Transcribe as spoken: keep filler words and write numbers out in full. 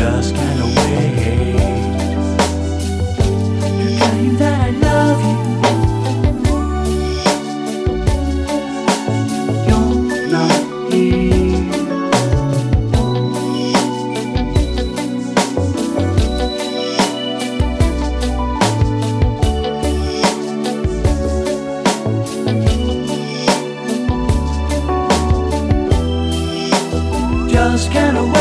just can't wait to tell you that I love you. You're not here. Just can't